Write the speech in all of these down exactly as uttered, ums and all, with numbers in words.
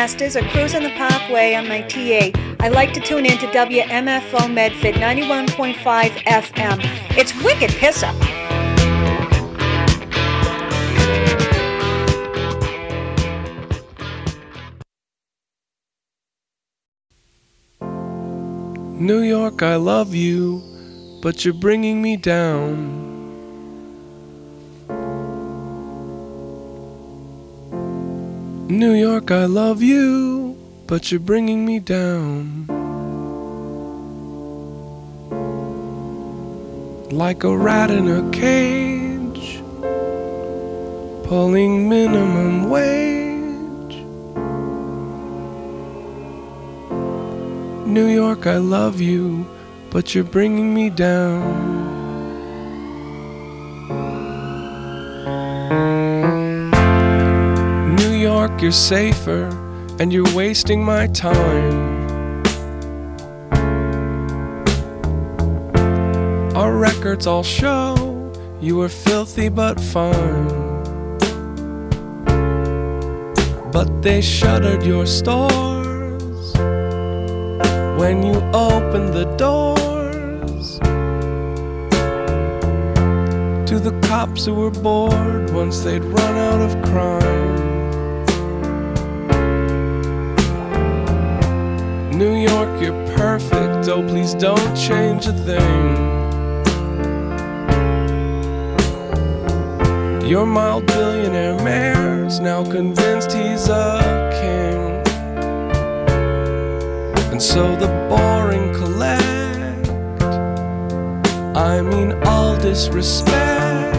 Masters or cruising the Parkway on my T A, I like to tune in to W M F O Medford ninety-one point five F M. It's wicked piss up. New York, I love you, but you're bringing me down. New York, I love you, but you're bringing me down. Like a rat in a cage, pulling minimum wage. New York, I love you, but you're bringing me down. New York, you're safer, and you're wasting my time. Our records all show you were filthy but fine. But they shuttered your stores when you opened the doors to the cops who were bored once they'd run out of crime. New York, you're perfect, oh please don't change a thing. Your mild billionaire mayor's now convinced he's a king. And so the boring collect, I mean all disrespect.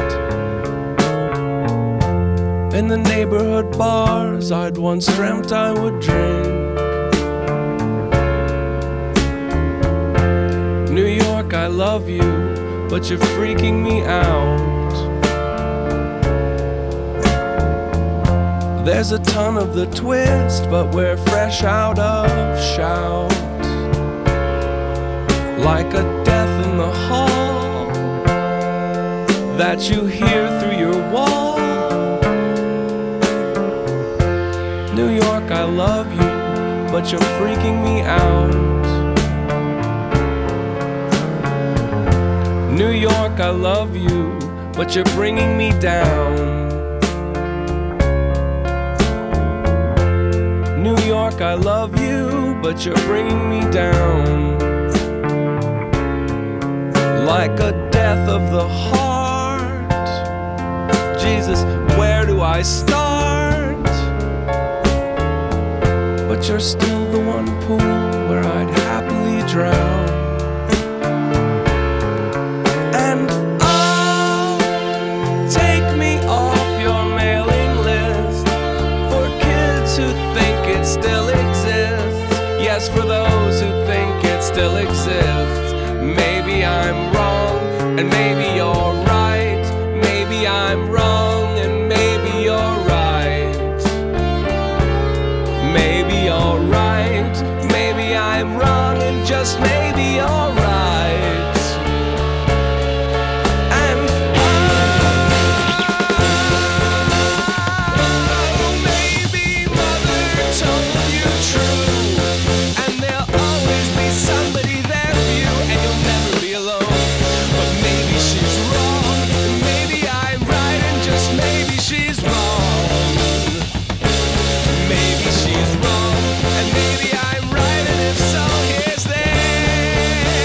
In the neighborhood bars I'd once dreamt I would drink. New York, I love you, but you're freaking me out. There's a ton of the twist, but we're fresh out of shout. Like a death in the hall that you hear through your wall. New York, I love you, but you're freaking me out. New York, I love you, but you're bringing me down. New York, I love you, but you're bringing me down. Like a death of the heart. Jesus, where do I start? But you're still the one pool where I'd happily drown. And oh, take me off your mailing list for kids who think it still exists. Yes, for those who think it still exists. Maybe I'm wrong, and maybe you're right. Maybe I'm wrong, and maybe you're right. Maybe you're right. Maybe I'm wrong, and just maybe you're right. Maybe I'm right, and if so, here's this.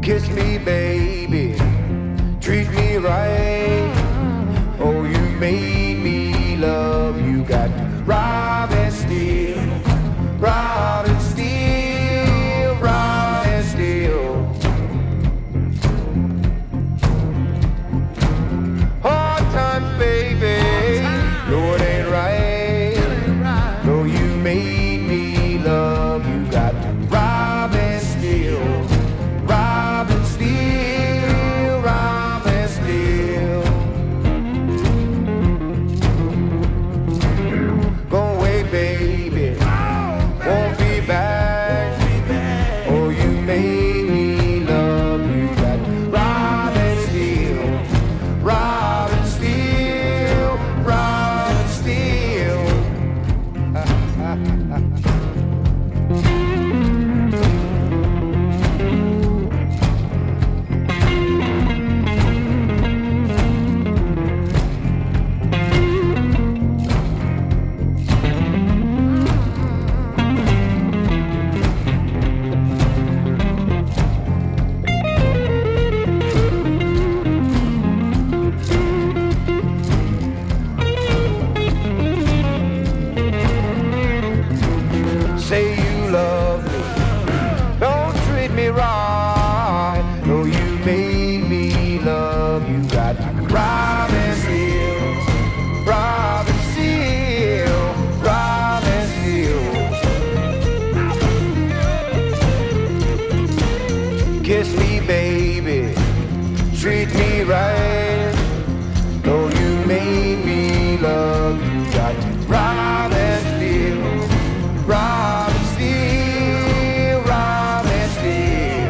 Kiss me, baby, treat me right. Oh, you made me love you. Got to rob and steal, rob and steal, rob and steal. Hard times, baby, no, it ain't right. No, you made me love you. Got to rob and steal, rob and steal, rob and steal. Go away, baby, won't be back. Oh, you made me love you. Got to rob and steal, rob and steal, rob and steal. Say you love me, don't treat me right. No, you made me love you. Got to rob and steal, rob and steal, rob and steal. Kiss me, baby, treat me right. No, you made me love you. Got to rob and steal, rob and steal, rob and steal.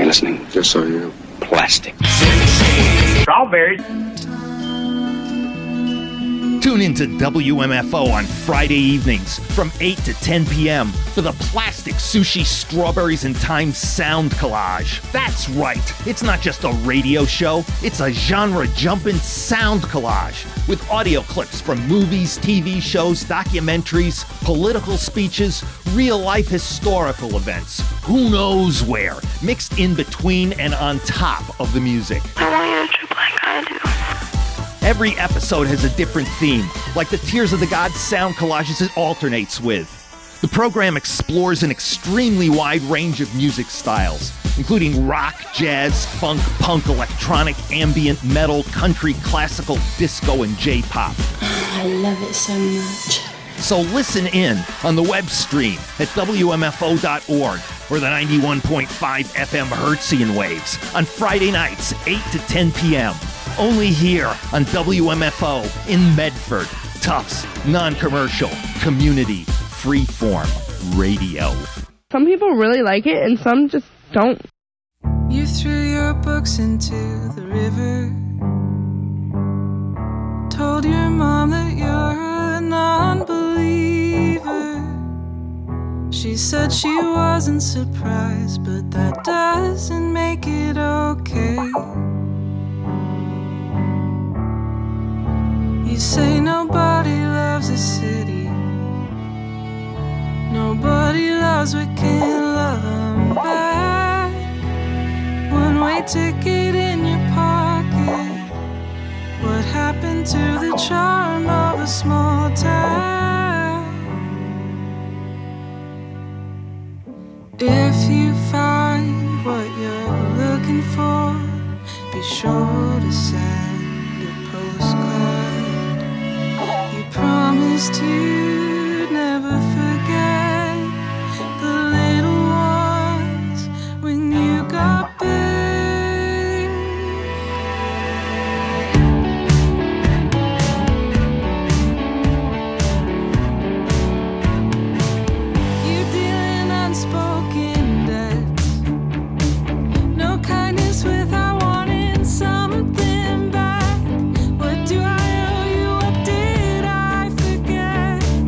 listening? Just so you know. Plastic. Strawberries. Tune into W M F O on Friday evenings from eight to ten p.m. for the Plastic Sushi Strawberries and Time Sound Collage. That's right, it's not just a radio show, it's a genre-jumping sound collage with audio clips from movies, T V shows, documentaries, political speeches, real-life historical events. Who knows where, mixed in between and on top of the music. I want you to trip like I do. Every episode has a different theme, like the Tears of the Gods sound collages it alternates with. The program explores an extremely wide range of music styles, including rock, jazz, funk, punk, electronic, ambient, metal, country, classical, disco, and J-pop. I love it so much. So listen in on the web stream at W M F O dot org or the ninety-one point five F M Hertzian waves on Friday nights, eight to ten p.m. Only here on W M F O in Medford. Tufts, non-commercial, community, freeform radio. Some people really like it and some just don't. You threw your books into the river. Told your mom that you're a non-believer. She said she wasn't surprised, but that doesn't make it okay. You say nobody loves a city, nobody loves what can't love them back. One-way ticket in your pocket. What happened to the charm of a small town? If you find what you're looking for, be sure to send a postcard. You promised you'd never forget the little ones when you got big. You're dealing unspoken debts. No kindness without wanting something back. What do I owe you? What did I forget?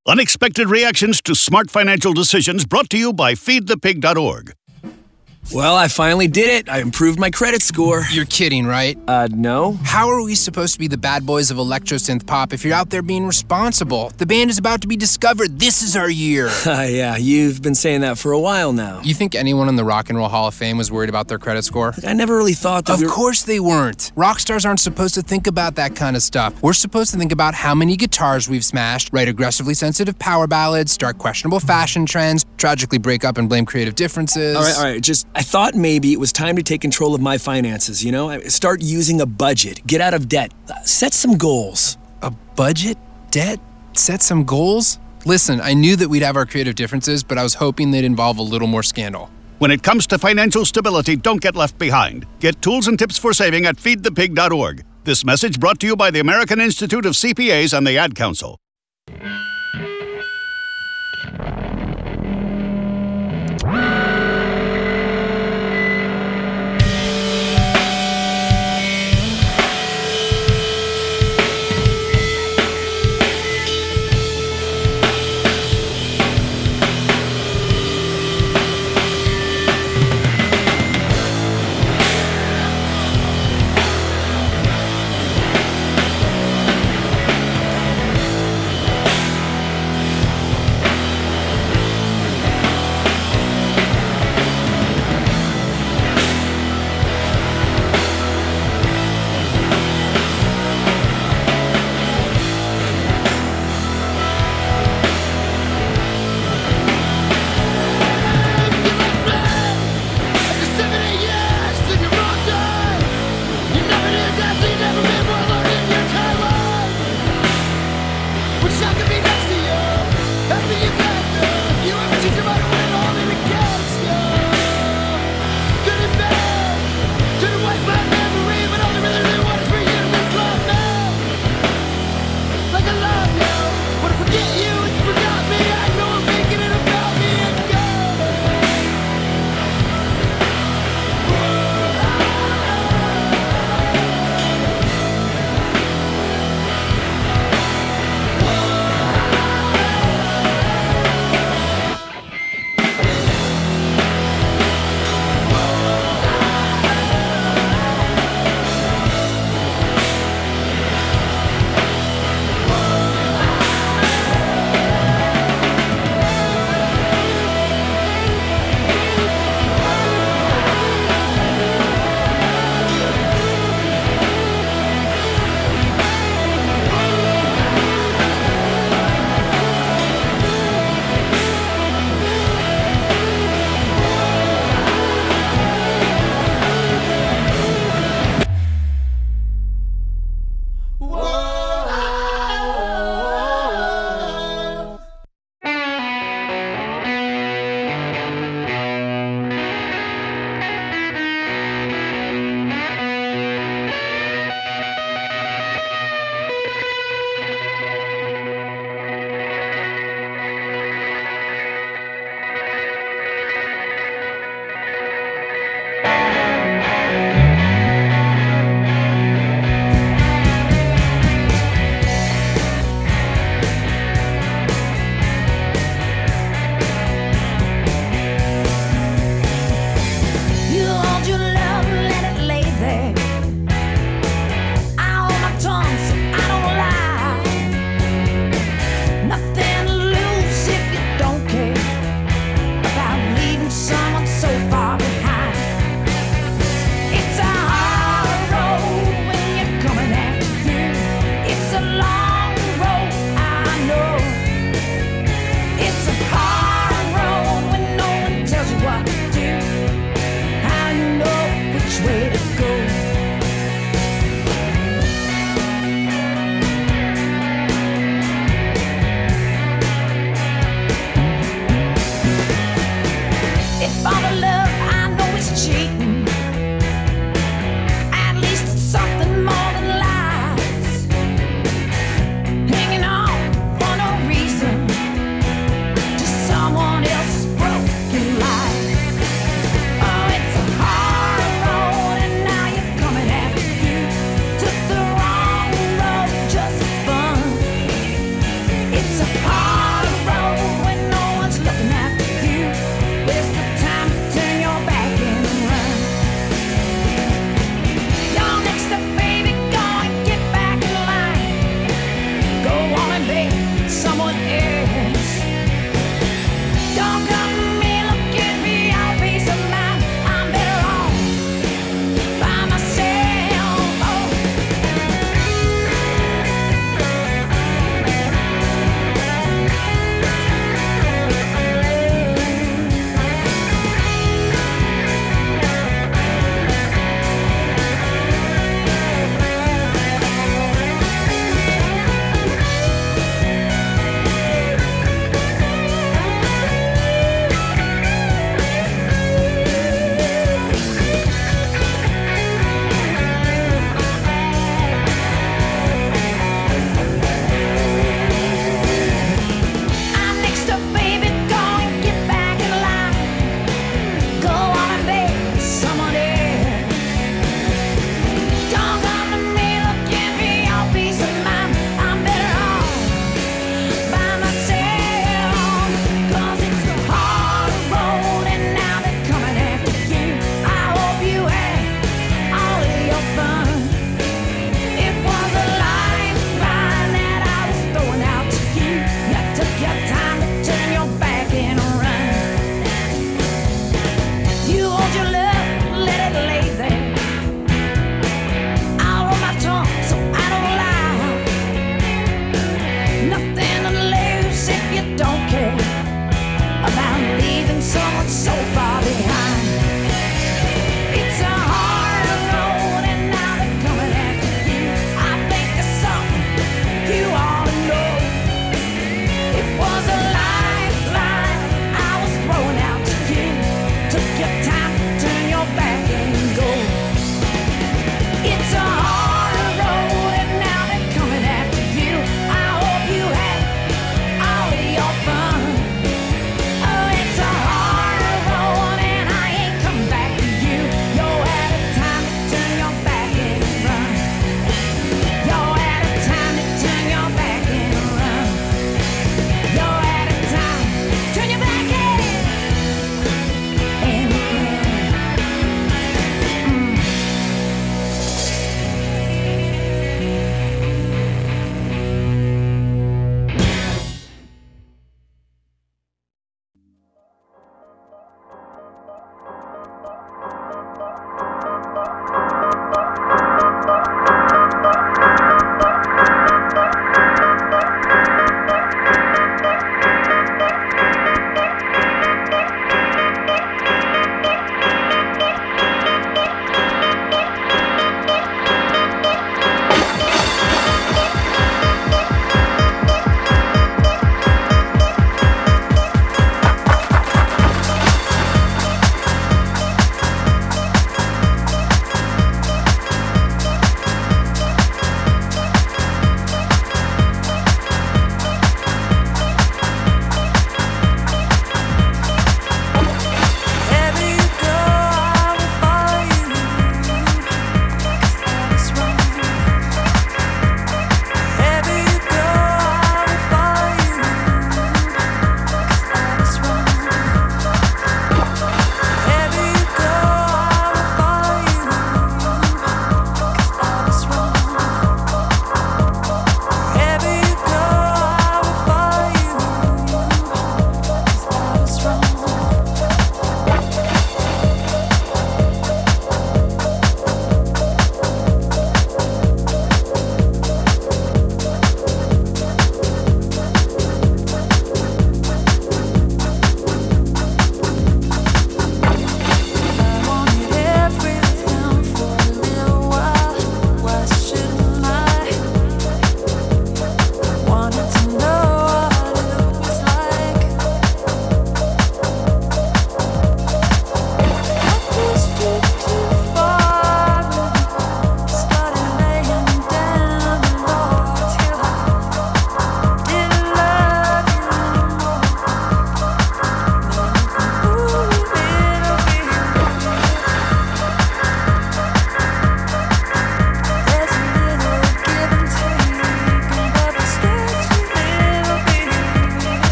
Unexpected reactions to smart financial decisions brought to you by feed the pig dot org. Well, I finally did it. I improved my credit score. You're kidding, right? Uh, no. How are we supposed to be the bad boys of electro synth pop if you're out there being responsible? The band is about to be discovered. This is our year. Uh, yeah, you've been saying that for a while now. You think anyone in the Rock and Roll Hall of Fame was worried about their credit score? I never really thought that Of we were... course they weren't. Rock stars aren't supposed to think about that kind of stuff. We're supposed to think about how many guitars we've smashed, write aggressively sensitive power ballads, start questionable fashion trends, tragically break up and blame creative differences. All right, all right, just, I thought maybe it was time to take control of my finances, you know? Start using a budget, get out of debt, set some goals. A budget? Debt? Set some goals? Listen, I knew that we'd have our creative differences, but I was hoping they'd involve a little more scandal. When it comes to financial stability, don't get left behind. Get tools and tips for saving at feed the pig dot org. This message brought to you by the American Institute of C P As and the Ad Council.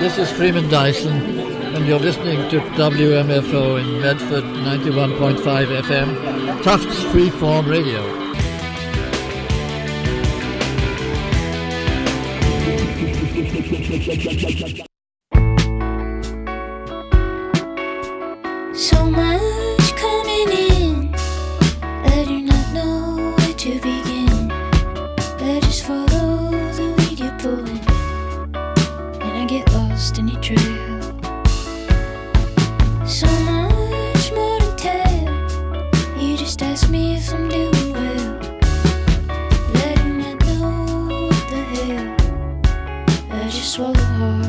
This is Freeman Dyson, and you're listening to W M F O in Medford, ninety-one point five F M, Tufts Freeform Radio. So much coming in, I do not know where to begin. I just follow the lead you're pulling, and I get lost in your trail. So much more to tell, you just ask me if I'm doing well. I do not know what the hell, I just swallow hard.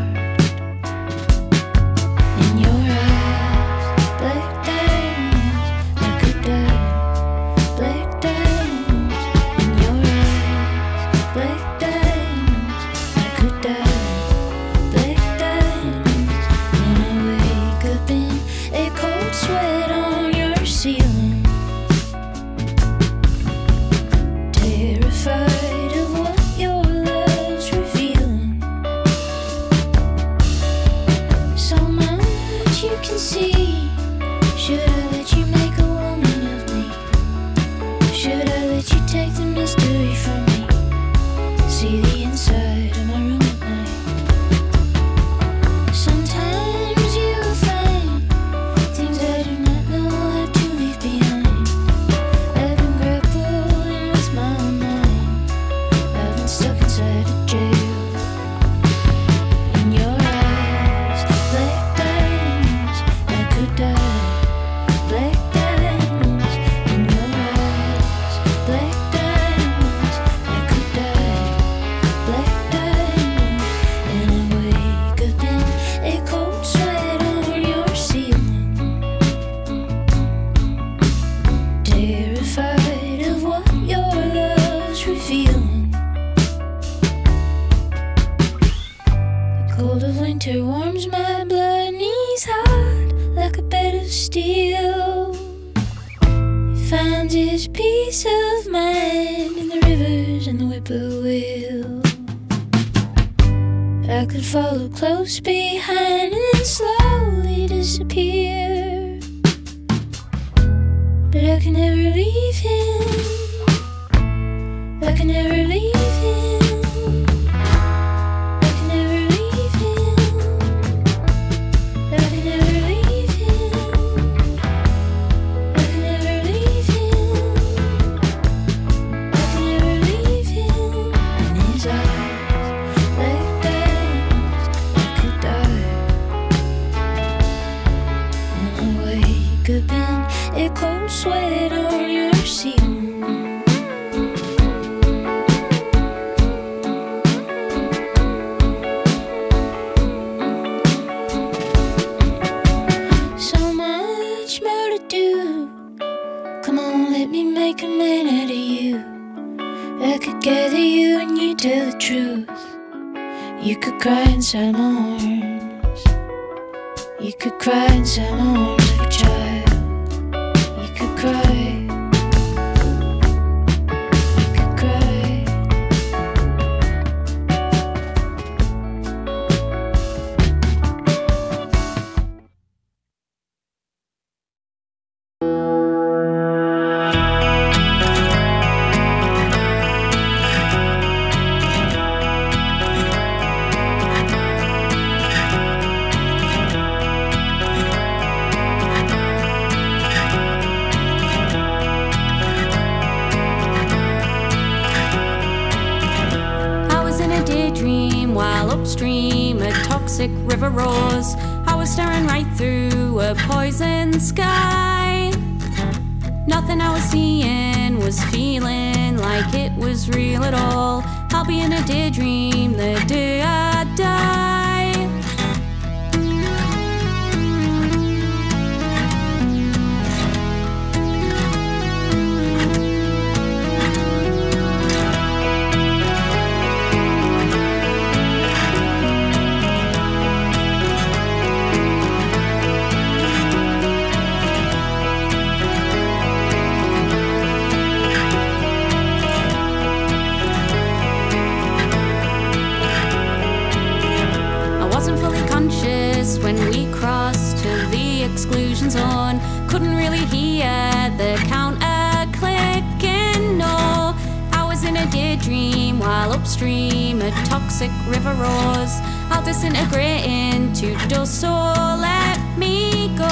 In your eyes, black diamonds, I could die. Black diamonds, in your eyes, black diamonds, I could die. Black diamonds, and I wake up in a cold sweat on your ceiling. Terrified of what your love's revealing. So much you can see. Should I let you make a woman of me? Should I let you take the mystery from me? See the inside of my room at night. Sometimes you'll find things I do not know how to leave behind. I've been grappling with my own mind. I've been stuck inside a jail. In your eyes, black diamonds, I could die. Black diamonds, in your eyes, black diamonds, I could die. Black diamonds, and I wake up in a cold sweat on your ceiling. Terrified of what your love's revealing. The cold of winter warms my blood, knees hot like a bed of steel. He finds his peace of mind in the rivers and the whippoorwill. I could follow close behind and then slowly disappear, but I can never leave him. I can never leave him. I can never leave him. I can never leave him. I can never leave him. I can never leave him. In his eyes, like diamonds, I could die. And I wake up in a cold sweat on your ceiling. So much more to do. Come on, let me make a man out of you. I could gather you and you tell the truth. You could cry inside my arms. You could cry inside my arms like a child. You could cry. You could cry. Upstream, a toxic river roars. I was staring right through a poison sky. Nothing I was seeing was feeling like it was real at all. I'll be in a daydream the day I die. conscious when we crossed to the exclusion zone. Couldn't really hear the counter clicking, no. I was in a daydream while upstream a toxic river roars. I'll disintegrate into dust, so let me go.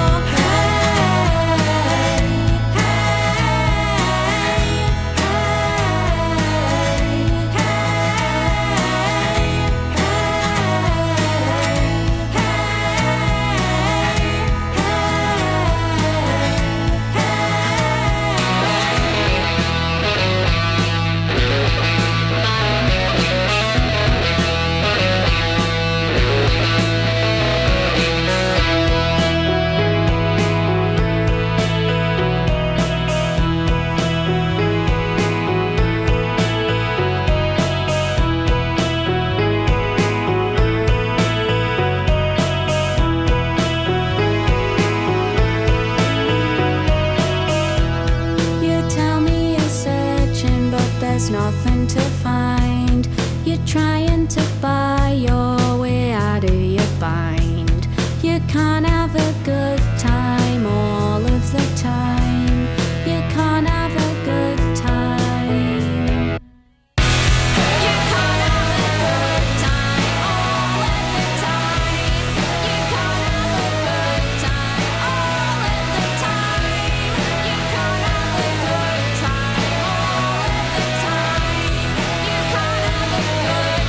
There's nothing to find. You're trying to buy your way out of your bind. You can't have a good time all of the time. You can't have a good time. You can't have a good time all of the time. You can't have a good time all of the time. You can't have a good time all of the time. You can't have a good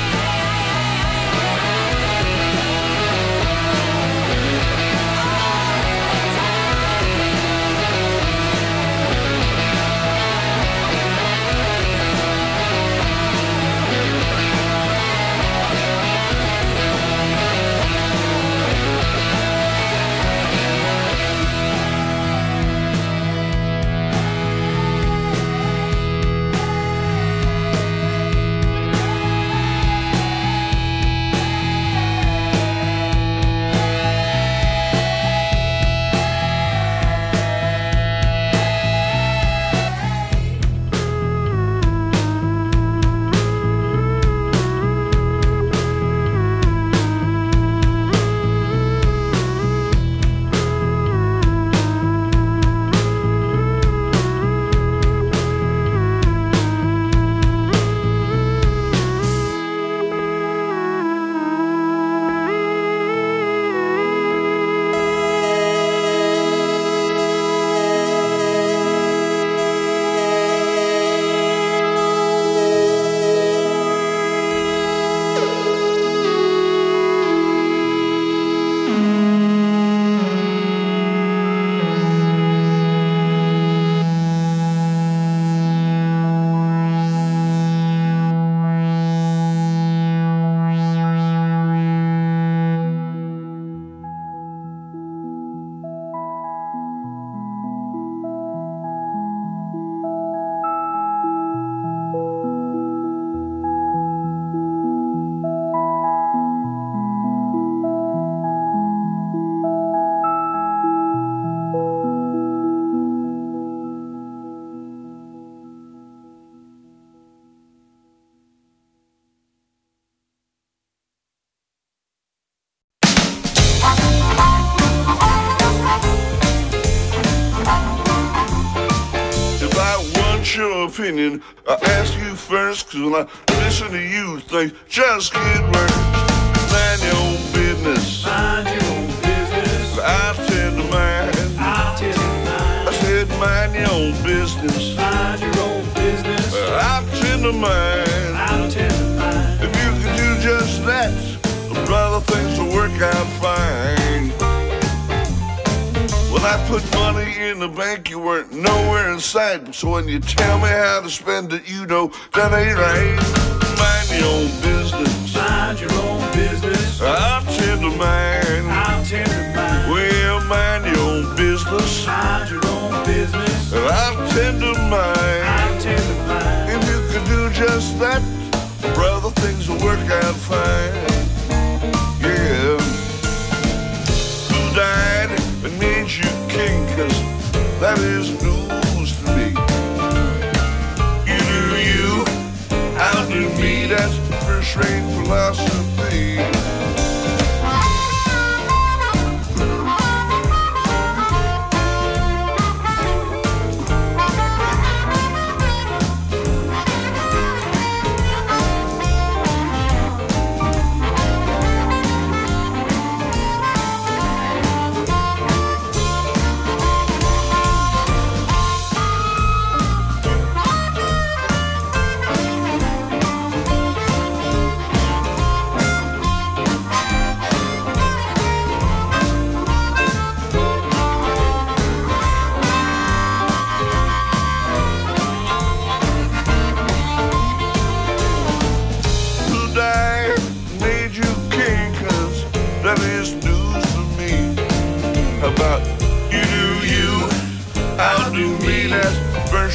Your opinion, I ask you first, cause when I listen to you, things just get worse. Mind your own business. Mind your own business. I tend to mind. I tend to mind. I said mind your own business. Mind your own business. I tend to mind. I tend to mind. If you could do just that, brother, things will work out fine. When I put money in the bank, you weren't nowhere in sight. So when you tell me how to spend it, you know that ain't right. Mind your own business. Mind your own business. I tend to mind. I tend to mind. Well, mind your own business. Mind your own business. I tend to mind. I tend to mind. If you could do just that, brother, things will work out fine. Yeah. Who died and made you king? Cause that is news to me. You do you, I'll do me. That's first-rate philosophy.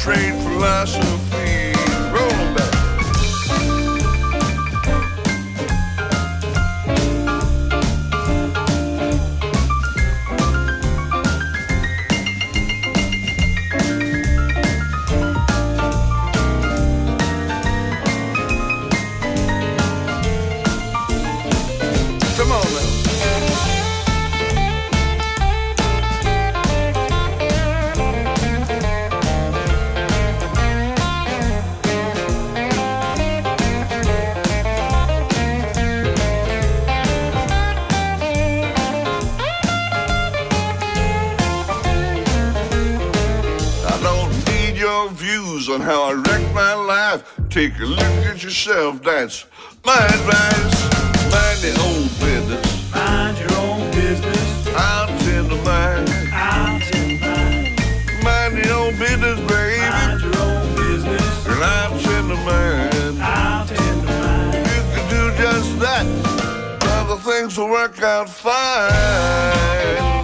trade philosophy. Roll 'em back. Come on now. I don't need your views on how I wrecked my life. Take a look at yourself, that's my advice. Mind your own business. Mind your own business. I'll tend to mine. I'll tend to mine. Mind your own business, baby. Mind your own business. And I'll tend to mine. I'll tend to mine. You can do just that. Other things will work out fine.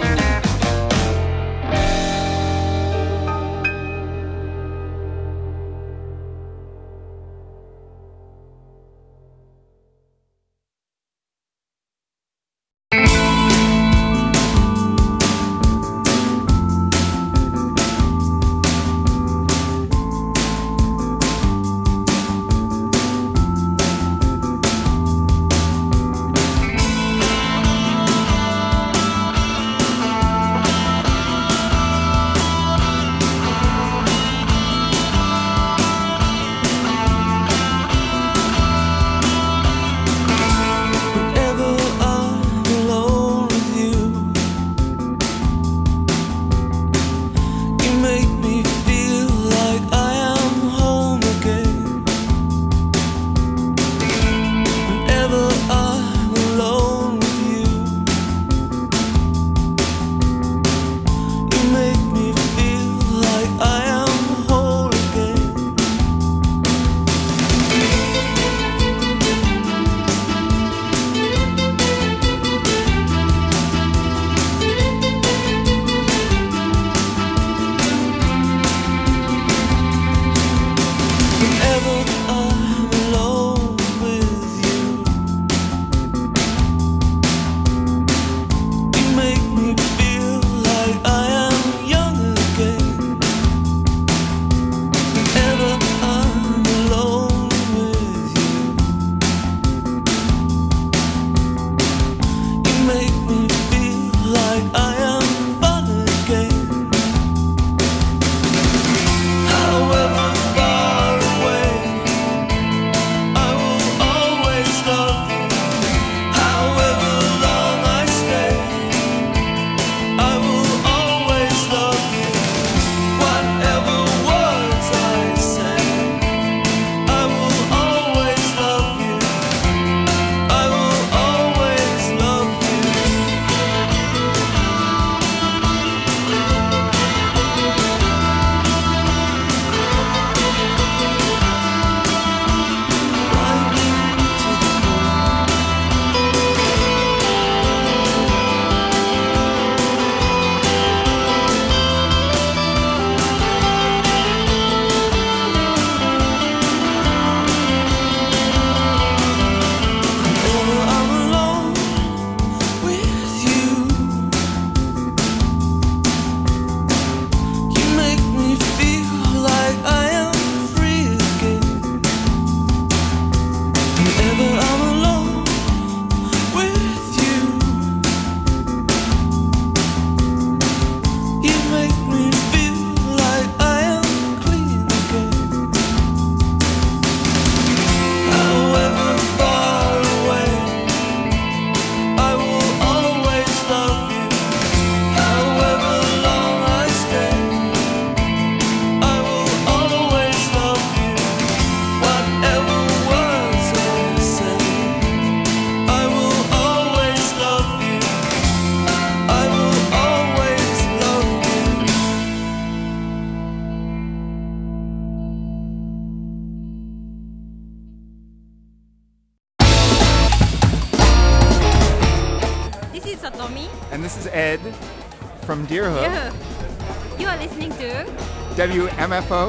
And this is Ed from Deerhook. Yeah. You are listening to W M F O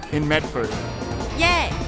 in Medford. Yeah.